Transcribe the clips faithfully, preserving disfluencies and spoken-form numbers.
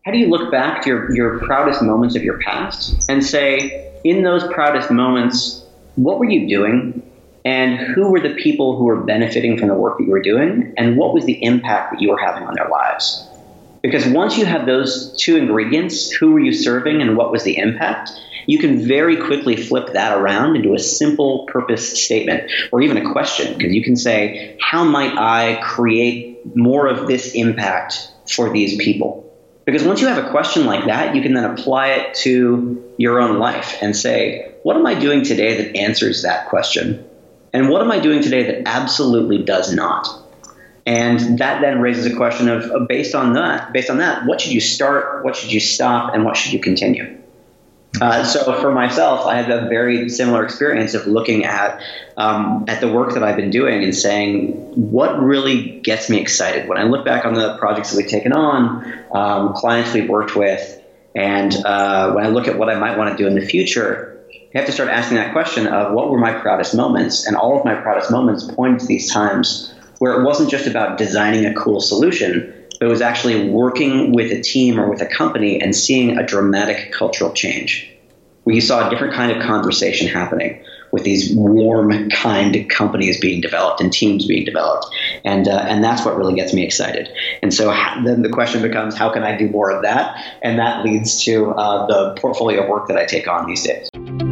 how do you look back to your, your proudest moments of your past and say, in those proudest moments, what were you doing? And who were the people who were benefiting from the work that you were doing? And what was the impact that you were having on their lives? Because once you have those two ingredients, who were you serving and what was the impact, you can very quickly flip that around into a simple purpose statement or even a question. Because you can say, how might I create more of this impact for these people? Because once you have a question like that, you can then apply it to your own life and say, what am I doing today that answers that question? And what am I doing today that absolutely does not? And that then raises a question of, of based on that, based on that, what should you start, what should you stop, and what should you continue? Uh, so for myself, I had a very similar experience of looking at um, at the work that I've been doing and saying, what really gets me excited? When I look back on the projects that we've taken on, um, clients we've worked with, and uh, when I look at what I might want to do in the future, you have to start asking that question of what were my proudest moments? And all of my proudest moments pointed to these times where it wasn't just about designing a cool solution, but it was actually working with a team or with a company and seeing a dramatic cultural change, where you saw a different kind of conversation happening with these warm, kind companies being developed and teams being developed. And uh, and that's what really gets me excited. And so ha- then the question becomes, how can I do more of that? And that leads to uh, the portfolio of work that I take on these days.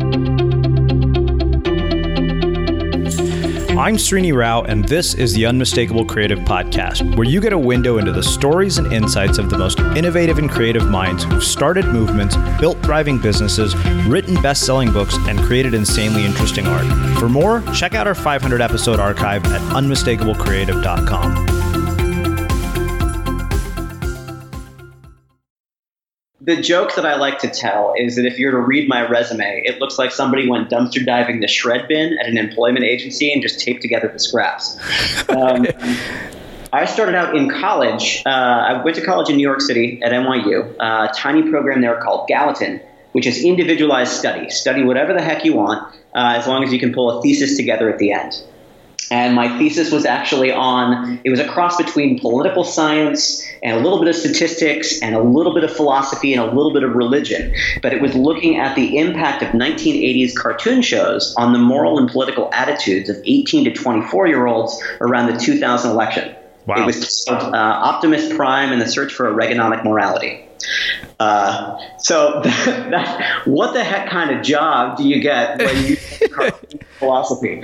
I'm Srini Rao, and this is the Unmistakable Creative Podcast, where you get a window into the stories and insights of the most innovative and creative minds who've started movements, built thriving businesses, written best-selling books, and created insanely interesting art. For more, check out our five hundred episode archive at unmistakable creative dot com. The joke that I like to tell is that if you were to read my resume, it looks like somebody went dumpster diving the shred bin at an employment agency and just taped together the scraps. Um, I started out in college. Uh, I went to college in New York City at N Y U, a tiny program there called Gallatin, which is individualized study. Study whatever the heck you want, uh, as long as you can pull a thesis together at the end. And my thesis was actually on, it was a cross between political science and a little bit of statistics and a little bit of philosophy and a little bit of religion. But it was looking at the impact of nineteen eighties cartoon shows on the moral and political attitudes of eighteen to twenty-four-year-olds around the two thousand election. Wow. It was called uh, Optimus Prime and the Search for a Reaganomic Morality. Uh, so that, that, what the heck kind of job do you get when you philosophy?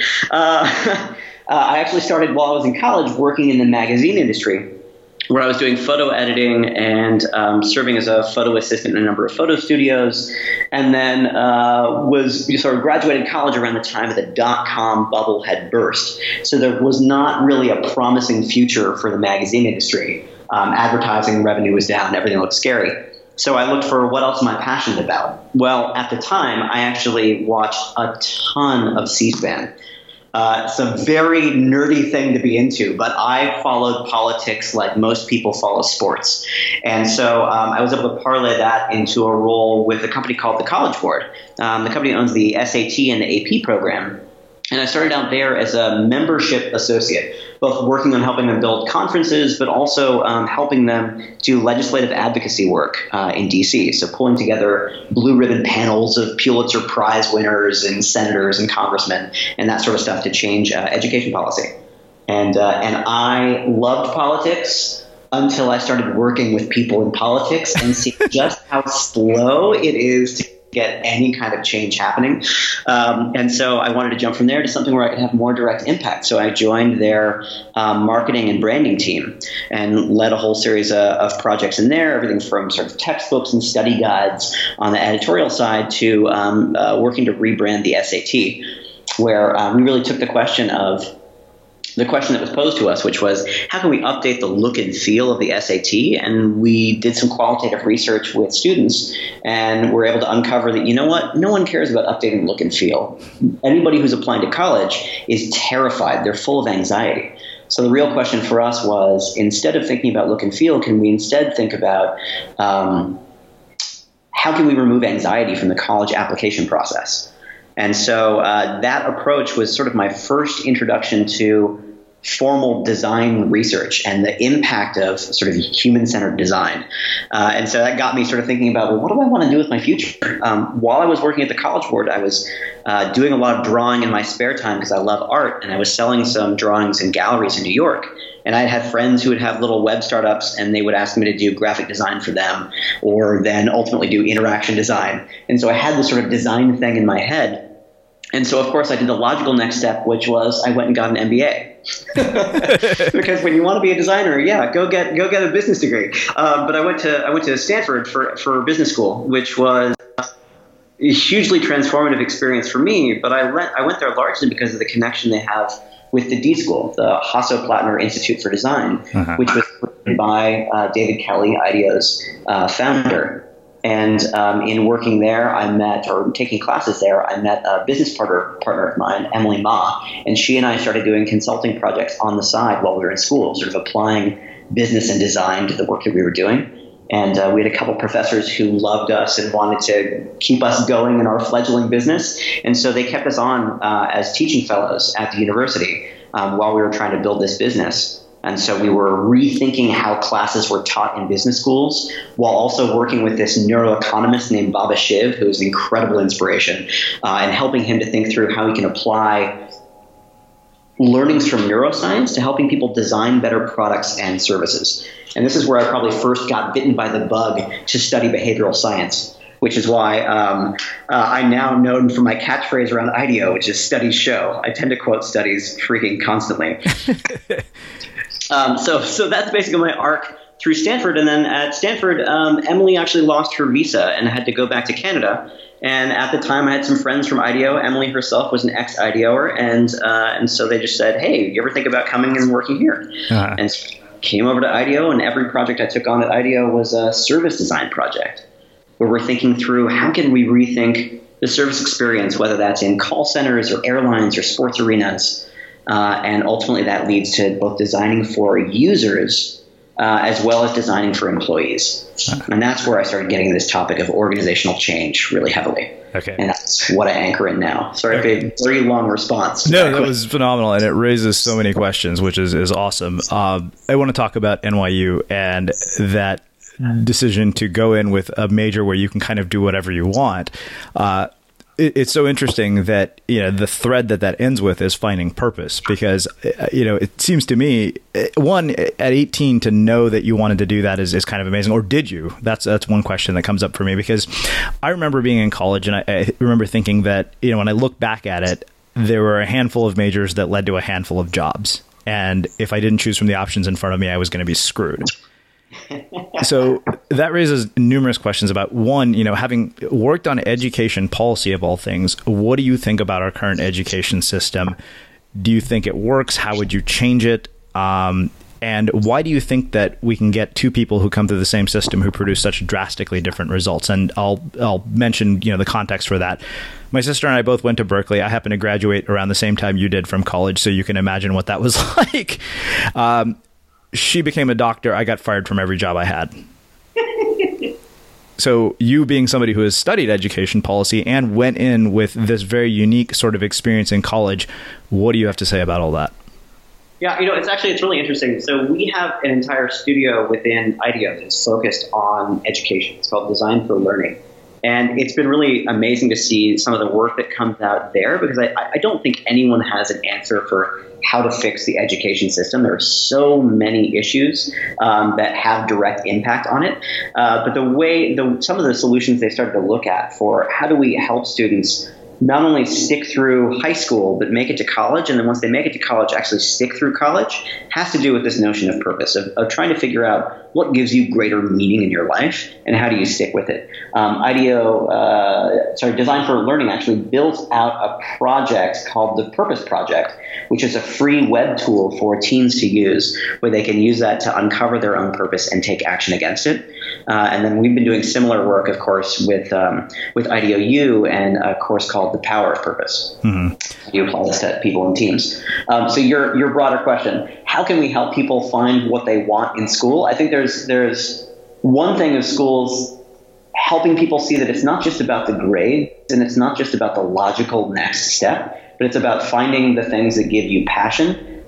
Uh, uh, I actually started while I was in college working in the magazine industry, where I was doing photo editing and um, serving as a photo assistant in a number of photo studios, and then uh, was sort of graduated college around the time that the dot-com bubble had burst. So there was not really a promising future for the magazine industry. Um, advertising revenue was down, everything looked scary. So I looked for what else am I passionate about? Well, at the time, I actually watched a ton of C-SPAN. Uh, it's a very nerdy thing to be into, but I followed politics like most people follow sports. And so um, I was able to parlay that into a role with a company called the College Board. Um, the company owns the S A T and the A P program. And I started out there as a membership associate, both working on helping them build conferences, but also um, helping them do legislative advocacy work uh, in D C. So pulling together blue ribbon panels of Pulitzer Prize winners and senators and congressmen and that sort of stuff to change uh, education policy. And uh, and I loved politics until I started working with people in politics and see just how slow it is to get any kind of change happening. Um, and so I wanted to jump from there to something where I could have more direct impact. So I joined their um, marketing and branding team and led a whole series of, of projects in there, everything from sort of textbooks and study guides on the editorial side to um, uh, working to rebrand the S A T, where um, we really took the question of the question that was posed to us, which was, how can we update the look and feel of the S A T? And we did some qualitative research with students and were able to uncover that, you know what, no one cares about updating look and feel. Anybody who's applying to college is terrified. They're full of anxiety. So the real question for us was, instead of thinking about look and feel, can we instead think about um, how can we remove anxiety from the college application process? And so uh, that approach was sort of my first introduction to formal design research and the impact of sort of human-centered design. Uh, and so that got me sort of thinking about, well, what do I want to do with my future? Um, while I was working at the College Board, I was uh, doing a lot of drawing in my spare time because I love art, and I was selling some drawings in galleries in New York. And I had friends who would have little web startups, and they would ask me to do graphic design for them, or then ultimately do interaction design. And so I had this sort of design thing in my head. And so, of course, I did the logical next step, which was I went and got an M B A. Because when you want to be a designer, yeah, go get go get a business degree. Um, but I went to I went to Stanford for for business school, which was a hugely transformative experience for me. But I went I went there largely because of the connection they have with the D School, the Hasso-Plattner Institute for Design, uh-huh. which was run by uh, David Kelly, IDEO's uh, founder. And um, in working there, I met, or taking classes there, I met a business partner partner of mine, Emily Ma, and she and I started doing consulting projects on the side while we were in school, sort of applying business and design to the work that we were doing. And uh, we had a couple professors who loved us and wanted to keep us going in our fledgling business. And so they kept us on uh, as teaching fellows at the university um, while we were trying to build this business. And so we were rethinking how classes were taught in business schools while also working with this neuroeconomist named Baba Shiv, who was an incredible inspiration, uh, and helping him to think through how he can apply learnings from neuroscience to helping people design better products and services. And this is where I probably first got bitten by the bug to study behavioral science, which is why um, uh, I'm now known for my catchphrase around IDEO, which is studies show. I tend to quote studies freaking constantly. Um, so, so that's basically my arc through Stanford. And then at Stanford, um, Emily actually lost her visa and had to go back to Canada. And at the time, I had some friends from IDEO. Emily herself was an ex-IDEOer. And, uh, and so they just said, hey, you ever think about coming and working here? Uh-huh. And so came over to IDEO, and every project I took on at IDEO was a service design project where we're thinking through how can we rethink the service experience, whether that's in call centers or airlines or sports arenas. Uh, and ultimately, that leads to both designing for users uh, as well as designing for employees. And that's where I started getting into this topic of organizational change really heavily. Okay. And that's what I anchor in now. Sorry okay. for a very long response. No, that, that was phenomenal. And it raises so many questions, which is, is awesome. Uh, I want to talk about N Y U and that decision to go in with a major where you can kind of do whatever you want. Uh, It's so interesting that, you know, the thread that that ends with is finding purpose, because, you know, it seems to me, one, at eighteen to know that you wanted to do that is, is kind of amazing. Or did you? That's that's one question that comes up for me, because I remember being in college and I, I remember thinking that, you know, when I look back at it, there were a handful of majors that led to a handful of jobs. And if I didn't choose from the options in front of me, I was going to be screwed. So that raises numerous questions about, one, you know, having worked on education policy of all things, what do you think about our current education system? Do you think it works? How would you change it? Um, and why do you think that we can get two people who come through the same system who produce such drastically different results? And I'll I'll mention, you know, the context for that. My sister and I both went to Berkeley. I happened to graduate around the same time you did from college, so you can imagine what that was like. Um, She became a doctor. I got fired from every job I had. So you being somebody who has studied education policy and went in with this very unique sort of experience in college, what do you have to say about all that? Yeah, you know, it's actually, it's really interesting. So we have an entire studio within IDEO that's focused on education. It's called Design for Learning. And it's been really amazing to see some of the work that comes out there, because I, I don't think anyone has an answer for how to fix the education system. There are so many issues um, that have direct impact on it. Uh, but the way, the, some of the solutions they started to look at for how do we help students not only stick through high school, but make it to college, and then once they make it to college, actually stick through college, has to do with this notion of purpose, of, of trying to figure out what gives you greater meaning in your life, and how do you stick with it. Um, IDEO, uh, sorry, Design for Learning actually built out a project called the Purpose Project, which is a free web tool for teens to use, where they can use that to uncover their own purpose and take action against it. Uh, and then we've been doing similar work, of course, with um, with IDEO U and a course called The Power of Purpose. Mm-hmm. You apply this to people and teams. Um, so your your broader question, how can we help people find what they want in school? I think there's there's one thing of schools helping people see that it's not just about the grades and it's not just about the logical next step, but it's about finding the things that give you passion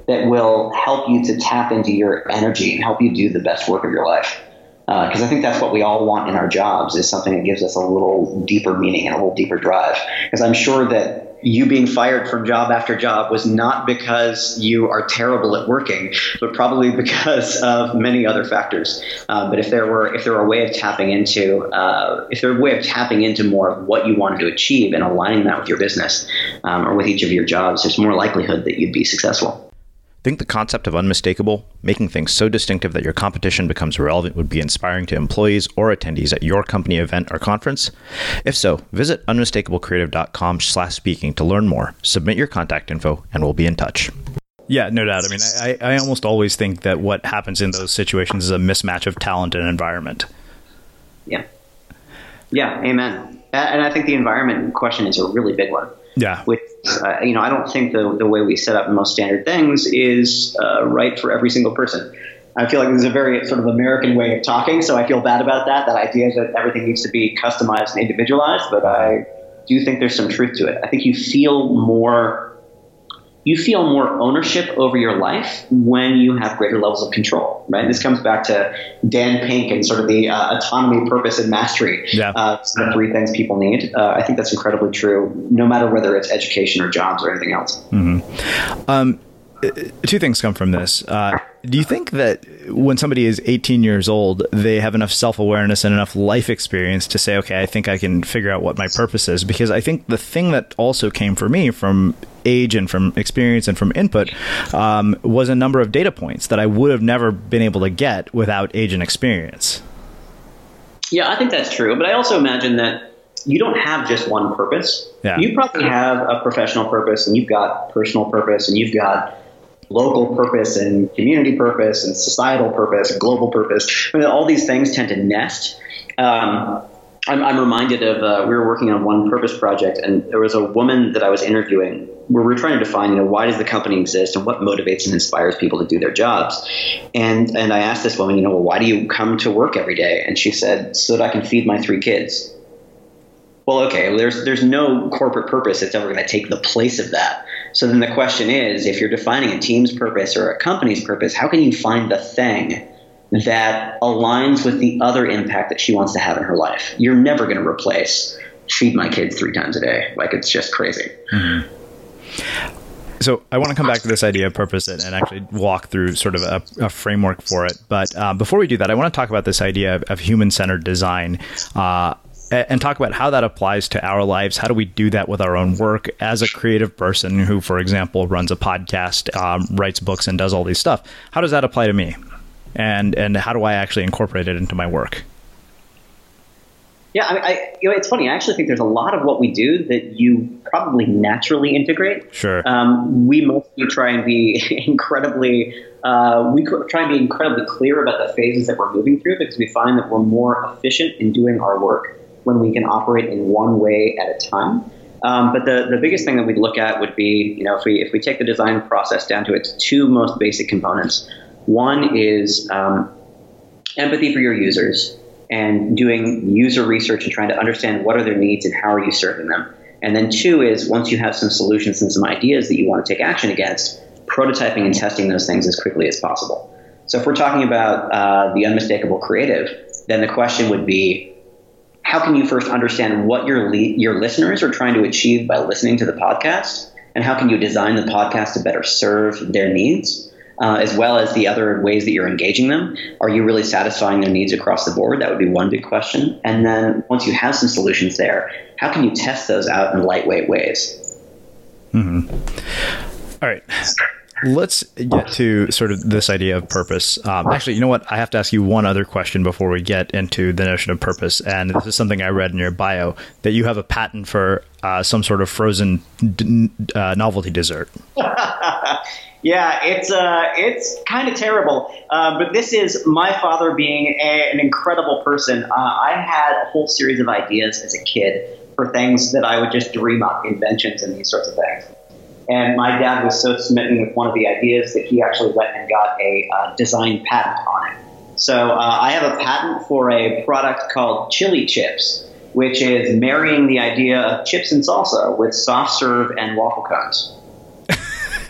that will help you to tap into your energy and help you do the best work of your life. Because uh, I think that's what we all want in our jobs, is something that gives us a little deeper meaning and a little deeper drive. Because I'm sure that you being fired from job after job was not because you are terrible at working, but probably because of many other factors. Uh, but if there were if there were a way of tapping into uh, if there were a way of tapping into more of what you wanted to achieve and aligning that with your business um, or with each of your jobs, there's more likelihood that you'd be successful. Think the concept of unmistakable, making things so distinctive that your competition becomes irrelevant, would be inspiring to employees or attendees at your company event or conference? If so, visit unmistakable creative dot com slash speaking to learn more. Submit your contact info and we'll be in touch. Yeah, no doubt. I mean, I, I almost always think that what happens in those situations is a mismatch of talent and environment. Yeah. Yeah, amen. And I think the environment question is a really big one. Yeah. Which, uh, you know, I don't think the the way we set up most standard things is uh, right for every single person. I feel like this is a very sort of American way of talking, so I feel bad about that, that idea that everything needs to be customized and individualized, but I do think there's some truth to it. I think you feel more you feel more ownership over your life when you have greater levels of control, right? This comes back to Dan Pink and sort of the uh, autonomy, purpose, and mastery. Yeah. Uh, the three things people need. Uh, I think that's incredibly true, no matter whether it's education or jobs or anything else. Mm-hmm. Um, two things come from this. Uh, do you think that when somebody is eighteen years old, they have enough self-awareness and enough life experience to say, okay, I think I can figure out what my purpose is? Because I think the thing that also came for me from age and from experience and from input um, was a number of data points that I would have never been able to get without age and experience. Yeah, I think that's true. But I also imagine that you don't have just one purpose. Yeah. You probably have a professional purpose, and you've got personal purpose, and you've got local purpose and community purpose and societal purpose and global purpose. I mean, all these things tend to nest. Um, I'm, I'm reminded of, uh, we were working on one purpose project, and there was a woman that I was interviewing where we were trying to define, you know, why does the company exist and what motivates and inspires people to do their jobs? And, and I asked this woman, you know, well, why do you come to work every day? And she said, so that I can feed my three kids. Well, okay, there's there's no corporate purpose that's ever going to take the place of that. So then the question is, if you're defining a team's purpose or a company's purpose, how can you find the thing that aligns with the other impact that she wants to have in her life? You're never going to replace feed my kids three times a day. Like, it's just crazy. Mm-hmm. So I want to come back to this idea of purpose and, and actually walk through sort of a, a framework for it. But uh, before we do that, I want to talk about this idea of, of human-centered design uh, and talk about how that applies to our lives. How do we do that with our own work as a creative person who, for example, runs a podcast, um, writes books, and does all these stuff? How does that apply to me? And and how do I actually incorporate it into my work? Yeah, I, I you know, it's funny. I actually think there's a lot of what we do that you probably naturally integrate. Sure. Um, we mostly try and be incredibly uh, we try and be incredibly clear about the phases that we're moving through, because we find that we're more efficient in doing our work when we can operate in one way at a time. Um, but the, the biggest thing that we'd look at would be, you know, if we if we take the design process down to its two most basic components. One is um, empathy for your users and doing user research and trying to understand what are their needs and how are you serving them. And then two is, once you have some solutions and some ideas that you want to take action against, prototyping and testing those things as quickly as possible. So if we're talking about uh, the unmistakable creative, then the question would be, how can you first understand what your le- your listeners are trying to achieve by listening to the podcast? And how can you design the podcast to better serve their needs? Uh, as well as the other ways that you're engaging them. Are you really satisfying their needs across the board? That would be one big question. And then once you have some solutions there, how can you test those out in lightweight ways? Mm-hmm. All right. Let's get to sort of this idea of purpose. Um, actually, you know what? I have to ask you one other question before we get into the notion of purpose. And this is something I read in your bio, that you have a patent for uh, some sort of frozen d- uh, novelty dessert. Yeah, it's uh, it's kind of terrible. Uh, but this is my father being a, an incredible person. Uh, I had a whole series of ideas as a kid for things that I would just dream up, inventions and these sorts of things. And my dad was so smitten with one of the ideas that he actually went and got a uh, design patent on it. So uh, I have a patent for a product called Chili Chips, which is marrying the idea of chips and salsa with soft serve and waffle cones.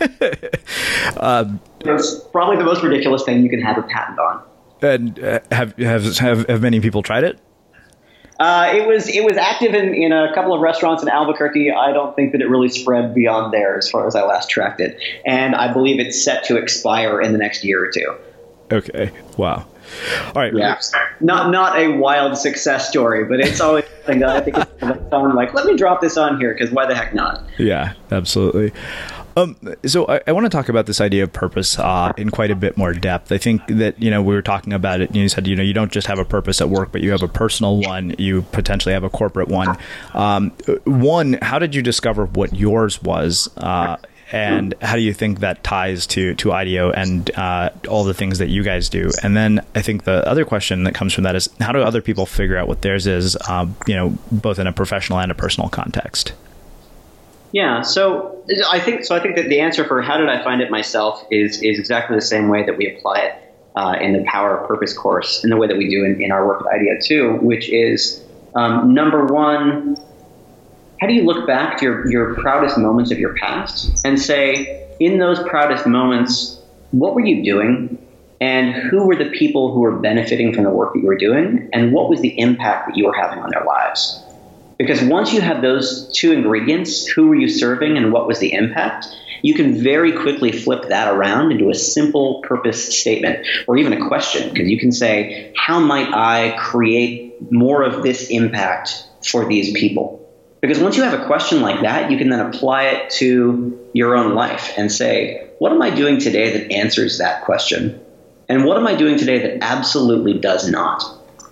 um, it's probably the most ridiculous thing you can have a patent on. And uh, have, have have have many people tried it? Uh, it was it was active in, in a couple of restaurants in Albuquerque. I don't think that it really spread beyond there as far as I last tracked it. And I believe it's set to expire in the next year or two. Okay. Wow. All right. Yeah. Not not a wild success story, but it's always something that I think it's fun. Like, let me drop this on here because why the heck not? Yeah, absolutely. Um, so I, I want to talk about this idea of purpose uh, in quite a bit more depth. I think that, you know, we were talking about it. You said, you know, you don't just have a purpose at work, but you have a personal one. You potentially have a corporate one. Um, one, how did you discover what yours was? Uh, and how do you think that ties to, to IDEO and uh, all the things that you guys do? And then I think the other question that comes from that is, how do other people figure out what theirs is, um, you know, both in a professional and a personal context? Yeah, so I think so. I think that the answer for how did I find it myself is is exactly the same way that we apply it uh, in the Power of Purpose course, in the way that we do in, in our work at IDEO too, which is um, number one, how do you look back to your, your proudest moments of your past and say, in those proudest moments, what were you doing, and who were the people who were benefiting from the work that you were doing, and what was the impact that you were having on their lives? Because once you have those two ingredients, who were you serving and what was the impact, you can very quickly flip that around into a simple purpose statement or even a question. Because you can say, how might I create more of this impact for these people? Because once you have a question like that, you can then apply it to your own life and say, what am I doing today that answers that question? And what am I doing today that absolutely does not?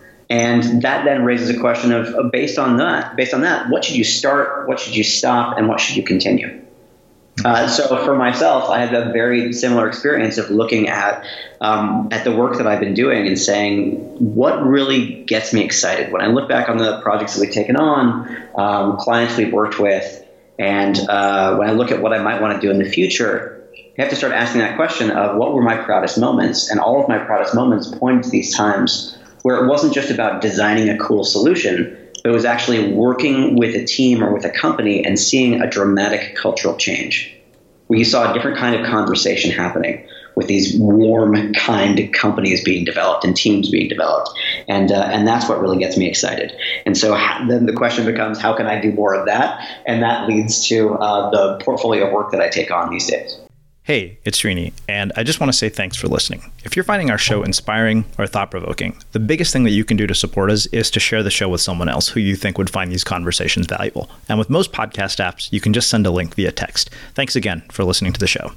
And that then raises a question of, uh, based on that, based on that, what should you start, what should you stop, and what should you continue? Uh, so for myself, I had a very similar experience of looking at um, at the work that I've been doing and saying, what really gets me excited? When I look back on the projects that we've taken on, um, clients we've worked with, and uh, when I look at what I might want to do in the future, I have to start asking that question of what were my proudest moments? And all of my proudest moments point to these times where it wasn't just about designing a cool solution, but it was actually working with a team or with a company and seeing a dramatic cultural change, where you saw a different kind of conversation happening with these warm, kind companies being developed and teams being developed. And uh, and that's what really gets me excited. And so ha- then the question becomes, how can I do more of that? And that leads to uh, the portfolio of work that I take on these days. Hey, it's Srini, and I just want to say thanks for listening. If you're finding our show inspiring or thought-provoking, the biggest thing that you can do to support us is to share the show with someone else who you think would find these conversations valuable. And with most podcast apps, you can just send a link via text. Thanks again for listening to the show.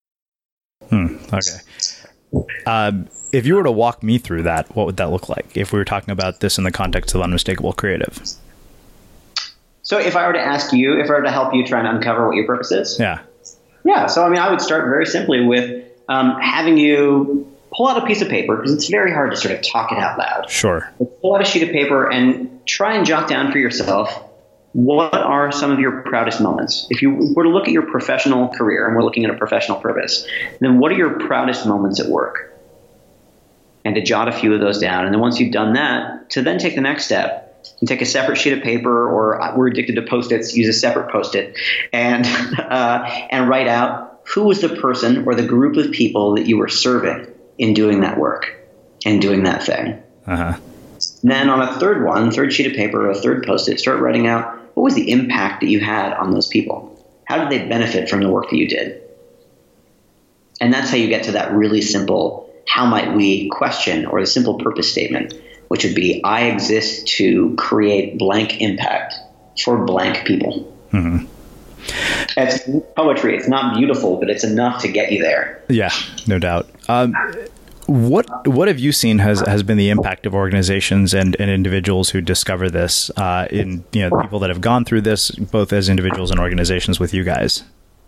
Hmm, okay. Um, if you were to walk me through that, what would that look like if we were talking about this in the context of Unmistakable Creative? So if I were to ask you, if I were to help you try and uncover what your purpose is? Yeah. Yeah, so I mean, I would start very simply with um, having you pull out a piece of paper, because it's very hard to sort of talk it out loud. Sure. But pull out a sheet of paper and try and jot down for yourself, what are some of your proudest moments? If you were to look at your professional career, and we're looking at a professional purpose, then what are your proudest moments at work? And to jot a few of those down. And then once you've done that, to then take the next step and take a separate sheet of paper, or we're addicted to Post-its, use a separate Post-it, and uh, and write out who was the person or the group of people that you were serving in doing that work and doing that thing. Uh-huh. Then on a third one, third sheet of paper, or a third Post-it, start writing out what was the impact that you had on those people. How did they benefit from the work that you did? And that's how you get to that really simple, how might we question, or the simple purpose statement, which would be, I exist to create blank impact for blank people. Mm-hmm. It's poetry. It's not beautiful, but it's enough to get you there. Yeah, no doubt. Um, what what have you seen has, has been the impact of organizations and, and individuals who discover this uh, in, you know, people that have gone through this, both as individuals and organizations with you guys?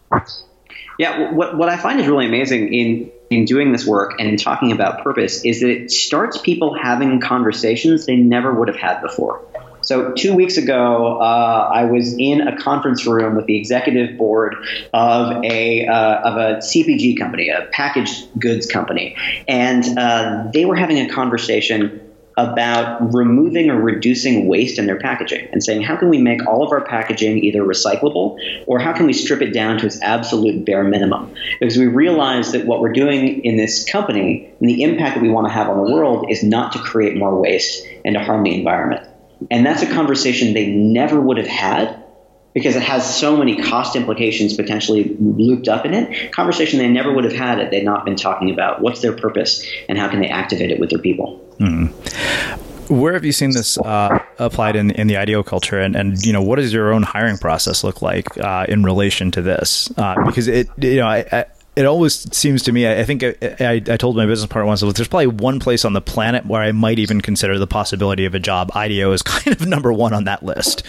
Yeah, what what I find is really amazing in in doing this work and in talking about purpose is that it starts people having conversations they never would have had before. So two weeks ago, uh, I was in a conference room with the executive board of a uh, of a C P G company, a packaged goods company, and uh, they were having a conversation about removing or reducing waste in their packaging and saying, how can we make all of our packaging either recyclable, or how can we strip it down to its absolute bare minimum? Because we realize that what we're doing in this company and the impact that we want to have on the world is not to create more waste and to harm the environment. And that's a conversation they never would have had, because it has so many cost implications potentially looped up in it. Conversation they never would have had if they'd not been talking about what's their purpose and how can they activate it with their people. Mm-hmm. Where have you seen this uh, applied in, in the IDEO culture, and, and you know, what does your own hiring process look like uh, in relation to this? Uh, because it, you know, I, I, it always seems to me, I, I think I, I, I told my business partner once, there's probably one place on the planet where I might even consider the possibility of a job. IDEO is kind of number one on that list.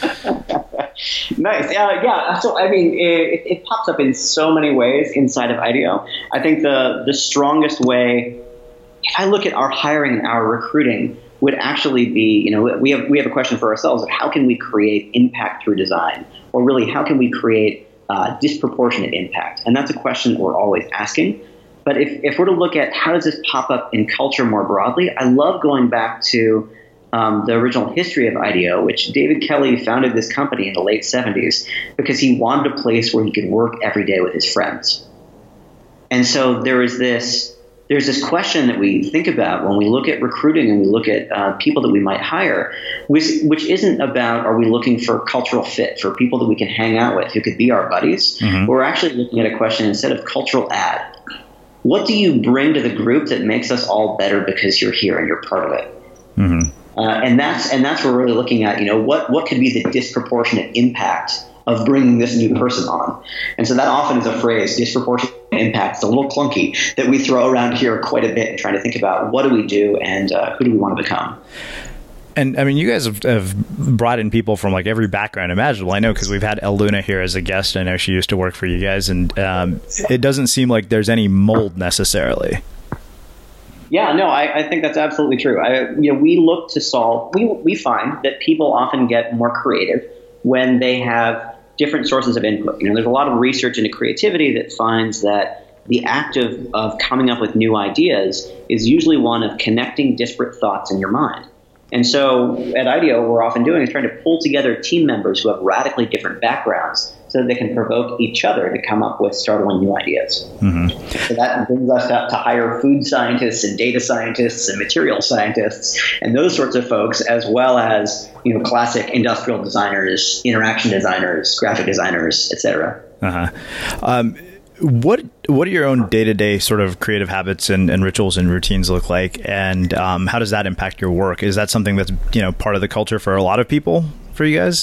Nice. Uh, yeah. So, I mean, it, it pops up in so many ways inside of IDEO. I think the, the strongest way, if I look at our hiring and our recruiting, would actually be, you know, we have we have a question for ourselves of how can we create impact through design, or really how can we create uh, disproportionate impact? And that's a question that we're always asking. But if, if we're to look at how does this pop up in culture more broadly, I love going back to Um, the original history of IDEO, which David Kelly founded this company in the late seventies because he wanted a place where he could work every day with his friends. And so there is this, there's this question that we think about when we look at recruiting and we look at uh, people that we might hire, which, which isn't about, are we looking for cultural fit, for people that we can hang out with who could be our buddies? Mm-hmm. We're actually looking at a question instead of cultural add. What do you bring to the group that makes us all better because you're here and you're part of it? Mm-hmm. Uh, and that's and that's what we're really looking at. You know, what what could be the disproportionate impact of bringing this new person on? And so that often is a phrase, disproportionate impact. It's a little clunky that we throw around here quite a bit in trying to think about what do we do and uh, who do we want to become. And I mean, you guys have, have brought in people from like every background imaginable. I know because we've had Eluna here as a guest. I know she used to work for you guys, and um, it doesn't seem like there's any mold necessarily. Yeah, no, I, I think that's absolutely true. I, you know, we look to solve. We we find that people often get more creative when they have different sources of input. You know, there's a lot of research into creativity that finds that the act of of coming up with new ideas is usually one of connecting disparate thoughts in your mind. And so at IDEO, what we're often doing is trying to pull together team members who have radically different backgrounds so that they can provoke each other to come up with startling new ideas. Mm-hmm. So that brings us to, to hire food scientists and data scientists and material scientists and those sorts of folks, as well as, you know, classic industrial designers, interaction designers, graphic designers, et cetera. Uh-huh. Um, What what do your own day-to-day sort of creative habits and, and rituals and routines look like, and um, how does that impact your work? Is that something that's, you know, part of the culture for a lot of people for you guys?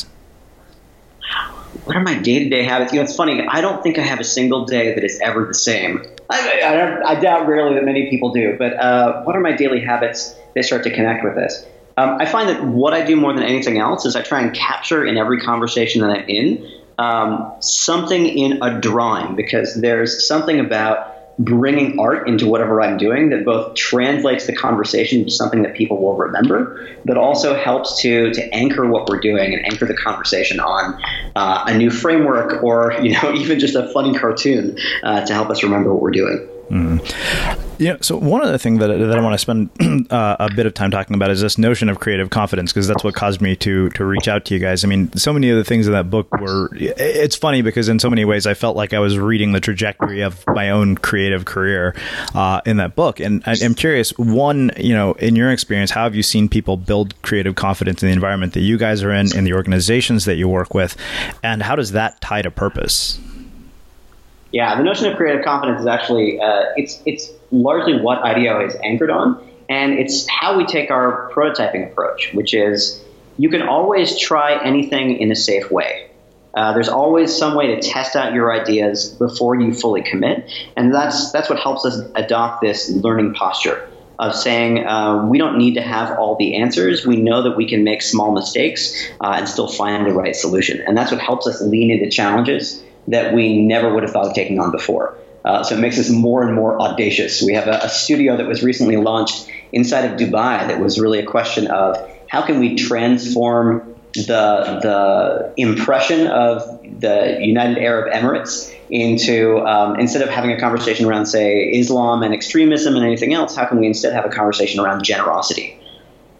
What are my day-to-day habits? You know, it's funny. I don't think I have a single day that is ever the same. I, I, I doubt rarely that many people do. But uh, what are my daily habits that start to connect with this? Um, I find that what I do more than anything else is I try and capture in every conversation that I'm in Um, something in a drawing, because there's something about bringing art into whatever I'm doing that both translates the conversation to something that people will remember, but also helps to to anchor what we're doing and anchor the conversation on uh, a new framework, or, you know, even just a funny cartoon uh, to help us remember what we're doing. Mm. Yeah. So one of the things that, that I want to spend uh, a bit of time talking about is this notion of creative confidence, because that's what caused me to to reach out to you guys. I mean, so many of the things in that book were, it's funny because in so many ways I felt like I was reading the trajectory of my own creative career uh, in that book. And I, I'm curious, one, you know, in your experience, how have you seen people build creative confidence in the environment that you guys are in, in the organizations that you work with, and how does that tie to purpose? Yeah, the notion of creative confidence is actually, uh, it's it's largely what IDEO is anchored on, and it's how we take our prototyping approach, which is you can always try anything in a safe way. Uh, there's always some way to test out your ideas before you fully commit, and that's that's what helps us adopt this learning posture of saying uh, we don't need to have all the answers. We know that we can make small mistakes uh, and still find the right solution, and that's what helps us lean into challenges that we never would have thought of taking on before. Uh, so it makes us more and more audacious. We have a, a studio that was recently launched inside of Dubai that was really a question of how can we transform the the impression of the United Arab Emirates into, um, instead of having a conversation around, say, Islam and extremism and anything else, how can we instead have a conversation around generosity?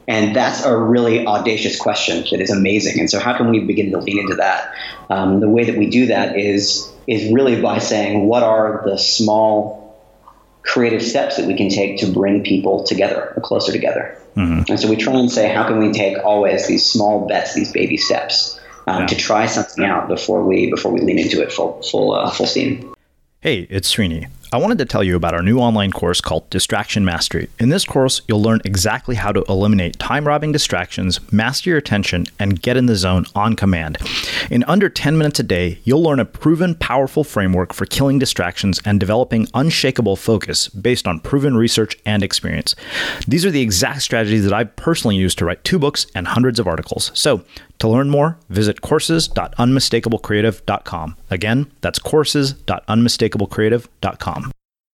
And that's a really audacious question that is amazing. And so how can we begin to lean into that? Um, the way that we do that is is really by saying, what are the small creative steps that we can take to bring people together or closer together? Mm-hmm. And so we try and say, how can we take always these small bets, these baby steps, um, yeah. to try something out before we before we lean into it full full uh, full steam. Hey, it's Srini. I wanted to tell you about our new online course called Distraction Mastery. In this course, you'll learn exactly how to eliminate time-robbing distractions, master your attention, and get in the zone on command. In under ten minutes a day, you'll learn a proven, powerful framework for killing distractions and developing unshakable focus based on proven research and experience. These are the exact strategies that I've personally used to write two books and hundreds of articles. So, to learn more, visit courses dot unmistakable creative dot com. Again, that's courses dot unmistakable creative dot com.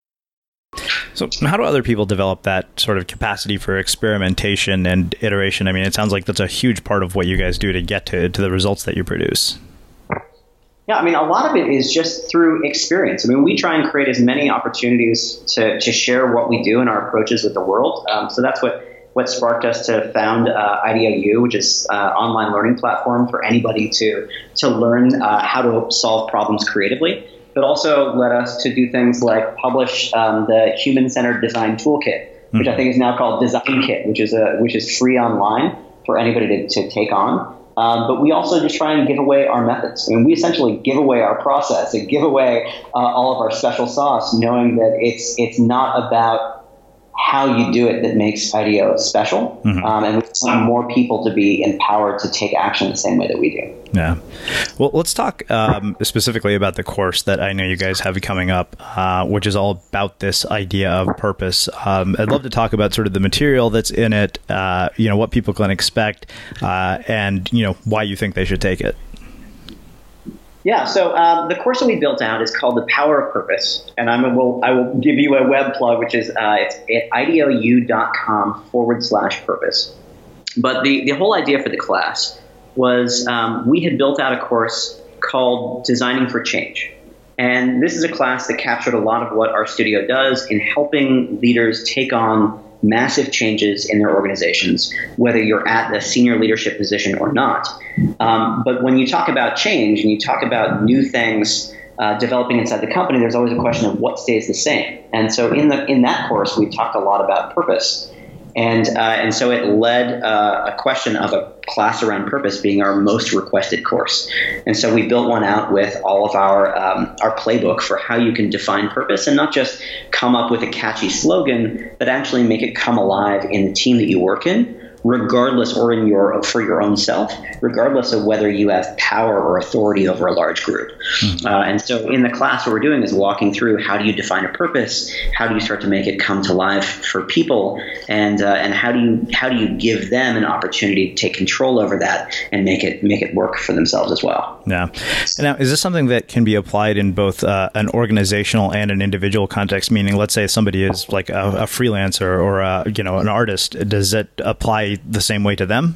So how do other people develop that sort of capacity for experimentation and iteration? I mean, it sounds like that's a huge part of what you guys do to get to, to the results that you produce. Yeah, I mean, a lot of it is just through experience. I mean, we try and create as many opportunities to, to share what we do and our approaches with the world. Um, so that's what what sparked us to found uh, I D O U, which is an uh, online learning platform for anybody to to learn uh, how to solve problems creatively, but also led us to do things like publish um, the Human-Centered Design Toolkit, which mm-hmm. I think is now called Design Kit, which is a which is free online for anybody to, to take on. Um, but we also just try and give away our methods. I mean, we essentially give away our process and give away uh, all of our special sauce, knowing that it's it's not about how you do it that makes I D O special. Mm-hmm. Um, and we want more people to be empowered to take action the same way that we do. Yeah. Well, let's talk um, specifically about the course that I know you guys have coming up, uh, which is all about this idea of purpose. Um, I'd love to talk about sort of the material that's in it, uh, you know, what people can expect, uh, and, you know, why you think they should take it. Yeah, so uh, the course that we built out is called The Power of Purpose, and I'm a, will, I will give you a web plug, which is uh, it's at idou.com forward slash purpose. But the, the whole idea for the class was um, we had built out a course called Designing for Change. And this is a class that captured a lot of what our studio does in helping leaders take on massive changes in their organizations, whether you're at a senior leadership position or not. Um, but when you talk about change and you talk about new things uh, developing inside the company, there's always a question of what stays the same. And so in the in that course, we talked a lot about purpose. And uh, and so it led uh, a question of a class around purpose being our most requested course. And so we built one out with all of our um, our playbook for how you can define purpose and not just come up with a catchy slogan, but actually make it come alive in the team that you work in, regardless, or in your for your own self, regardless of whether you have power or authority over a large group. Mm-hmm. Uh, and so in the class, what we're doing is walking through how do you define a purpose, how do you start to make it come to life for people, and uh, and how do you how do you give them an opportunity to take control over that and make it make it work for themselves as well. Yeah. And now, is this something that can be applied in both uh, an organizational and an individual context? Meaning, let's say somebody is like a, a freelancer or a, you know an artist. Does it apply the same way to them?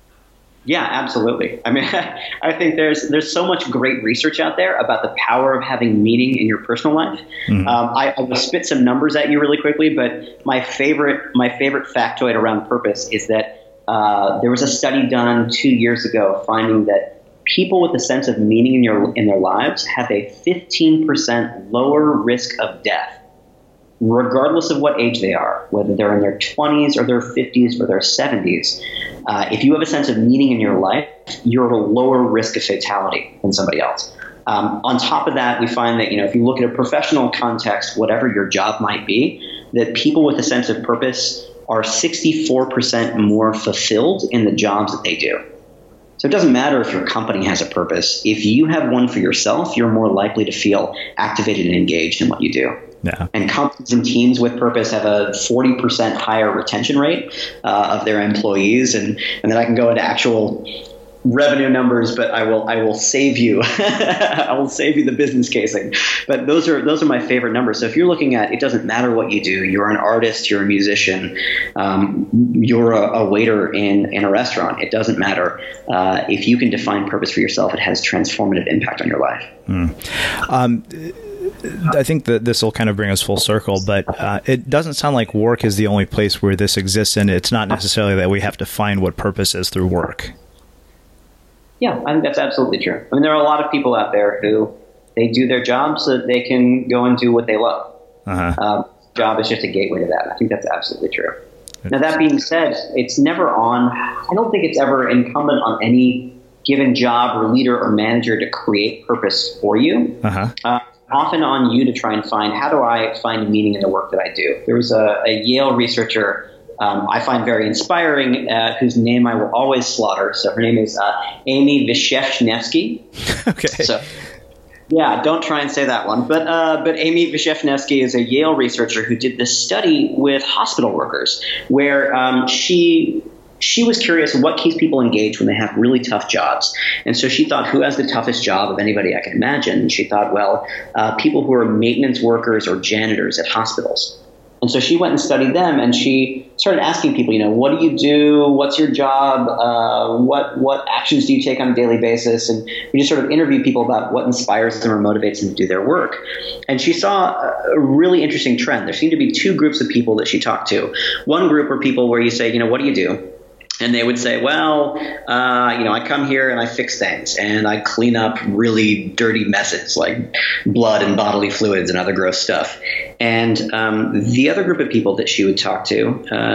Yeah, absolutely. I mean, I think there's there's so much great research out there about the power of having meaning in your personal life. Mm-hmm. Um, I, I will spit some numbers at you really quickly, but my favorite my favorite factoid around purpose is that uh, there was a study done two years ago finding that people with a sense of meaning in your in their lives have a fifteen percent lower risk of death, regardless of what age they are, whether they're in their twenties or their fifties or their seventies. Uh, if you have a sense of meaning in your life, you're at a lower risk of fatality than somebody else. Um, on top of that, we find that, you know, if you look at a professional context, whatever your job might be, that people with a sense of purpose are sixty-four percent more fulfilled in the jobs that they do. So it doesn't matter if your company has a purpose. If you have one for yourself, you're more likely to feel activated and engaged in what you do. Yeah. And companies and teams with purpose have a forty percent higher retention rate uh, of their employees. And, and then I can go into actual revenue numbers, but I will I will save you. I will save you the business casing. But those are those are my favorite numbers. So if you're looking at, it doesn't matter what you do. You're an artist. You're a musician. Um, you're a, a waiter in in a restaurant. It doesn't matter. Uh, if you can define purpose for yourself, it has transformative impact on your life. Mm. Um, I think that this will kind of bring us full circle, but uh, it doesn't sound like work is the only place where this exists, and it's not necessarily that we have to find what purpose is through work. Yeah, I think that's absolutely true. I mean, there are a lot of people out there who they do their job so that they can go and do what they love. Uh-huh. Um, job is just a gateway to that. I think that's absolutely true. Now, that being said, it's never on, I don't think it's ever incumbent on any given job or leader or manager to create purpose for you. Uh-huh. Uh, often on you to try and find, how do I find meaning in the work that I do? There was a, a Yale researcher um, I find very inspiring, uh, whose name I will always slaughter. So her name is uh, Amy Wyszynski. Okay. So, yeah, don't try and say that one. But uh, but Amy Wyszynski is a Yale researcher who did this study with hospital workers where um, she she was curious what keeps people engaged when they have really tough jobs. And so she thought, who has the toughest job of anybody I could imagine? And she thought, well, uh, people who are maintenance workers or janitors at hospitals. And so she went and studied them, and she started asking people, you know, what do you do? What's your job? Uh, what what actions do you take on a daily basis? And we just sort of interviewed people about what inspires them or motivates them to do their work. And she saw a really interesting trend. There seemed to be two groups of people that she talked to. One group were people where you say, you know, what do you do? And they would say, well, uh, you know, I come here and I fix things and I clean up really dirty messes like blood and bodily fluids and other gross stuff. And um, the other group of people that she would talk to,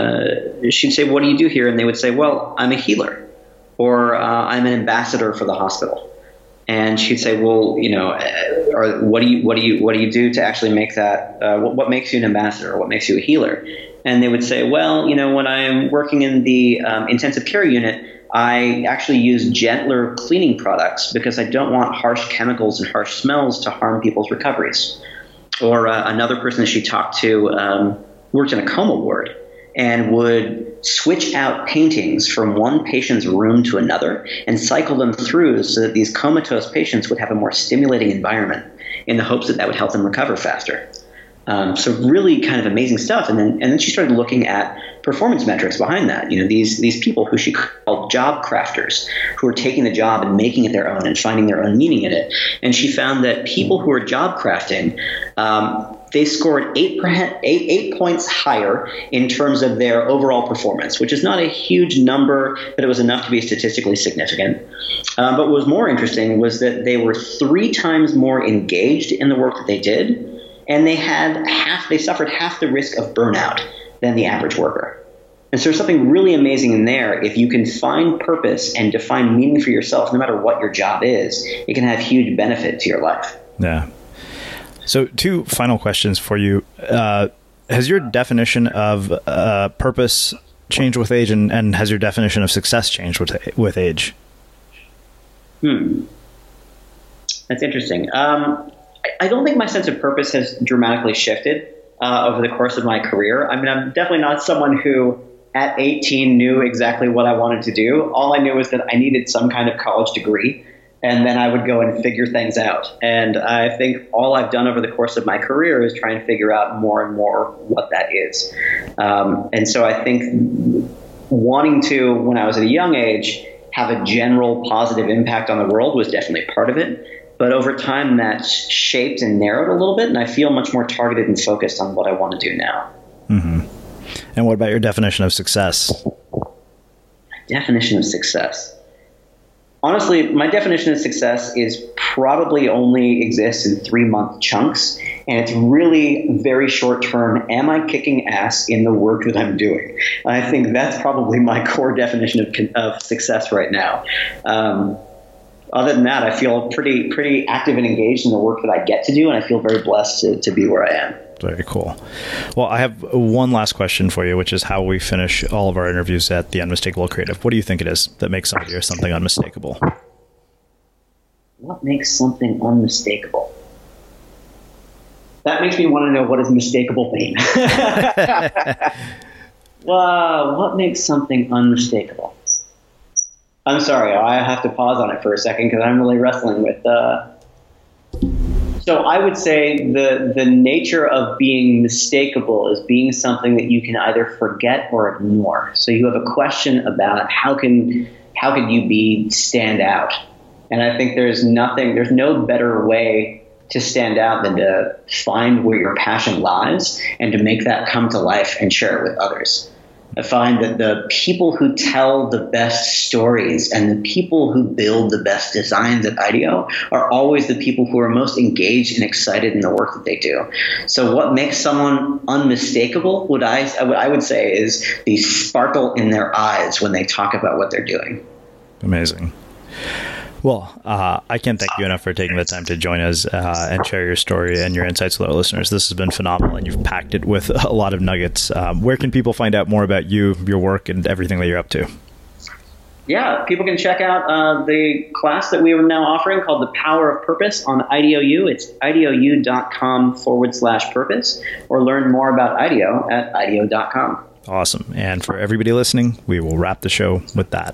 uh, she'd say, what do you do here? And they would say, well, I'm a healer, or uh, I'm an ambassador for the hospital. And she'd say, well, you know, or what do you what do you what do you do to actually make that? Uh, what, what makes you an ambassador? What makes you a healer? And they would say, well, you know, when I'm working in the um, intensive care unit, I actually use gentler cleaning products because I don't want harsh chemicals and harsh smells to harm people's recoveries. Or uh, another person that she talked to um, worked in a coma ward and would switch out paintings from one patient's room to another and cycle them through so that these comatose patients would have a more stimulating environment in the hopes that that would help them recover faster. Um, so really kind of amazing stuff. And then and then she started looking at performance metrics behind that. You know, these these people who she called job crafters, who are taking the job and making it their own and finding their own meaning in it. And she found that people who are job crafting, um, they scored eight, eight, eight points higher in terms of their overall performance, which is not a huge number, but it was enough to be statistically significant. Um, but what was more interesting was that they were three times more engaged in the work that they did. And they had half, they suffered half the risk of burnout than the average worker. And so there's something really amazing in there. If you can find purpose and define meaning for yourself, no matter what your job is, it can have huge benefit to your life. Yeah. So two final questions for you. Uh, has your definition of uh, purpose changed with age, and, and has your definition of success changed with, with age? Hmm. That's interesting. Um, I don't think my sense of purpose has dramatically shifted uh, over the course of my career. I mean, I'm definitely not someone who at eighteen knew exactly what I wanted to do. All I knew was that I needed some kind of college degree, and then I would go and figure things out. And I think all I've done over the course of my career is try and figure out more and more what that is. Um, and so I think wanting to, when I was at a young age, have a general positive impact on the world was definitely part of it. But over time, that's shaped and narrowed a little bit, and I feel much more targeted and focused on what I want to do now. Mm-hmm. And what about your definition of success? Definition of success. Honestly, my definition of success is probably only exists in three-month chunks, and it's really very short-term. Am I kicking ass in the work that I'm doing? And I think that's probably my core definition of, of success right now. Um, Other than that, I feel pretty pretty active and engaged in the work that I get to do, and I feel very blessed to, to be where I am. Very cool. Well, I have one last question for you, which is how we finish all of our interviews at The Unmistakable Creative. What do you think it is that makes somebody or something unmistakable? What makes something unmistakable? That makes me want to know, what does mistakable mean? Well, what makes something unmistakable? I'm sorry, I have to pause on it for a second because I'm really wrestling with. Uh... So I would say the the nature of being mistakable is being something that you can either forget or ignore. So you have a question about how can how can you be stand out, and I think there's nothing, there's no better way to stand out than to find where your passion lies and to make that come to life and share it with others. I find that the people who tell the best stories and the people who build the best designs at IDEO are always the people who are most engaged and excited in the work that they do. So what makes someone unmistakable, what I, what I would say, is the sparkle in their eyes when they talk about what they're doing. Amazing. Well, uh, I can't thank you enough for taking the time to join us uh, and share your story and your insights with our listeners. This has been phenomenal, and you've packed it with a lot of nuggets. Um, where can people find out more about you, your work, and everything that you're up to? Yeah, people can check out uh, the class that we are now offering called The Power of Purpose on IDEOU. It's IDEOU.com forward slash purpose, or learn more about IDEO at IDEO dot com. Awesome. And for everybody listening, we will wrap the show with that.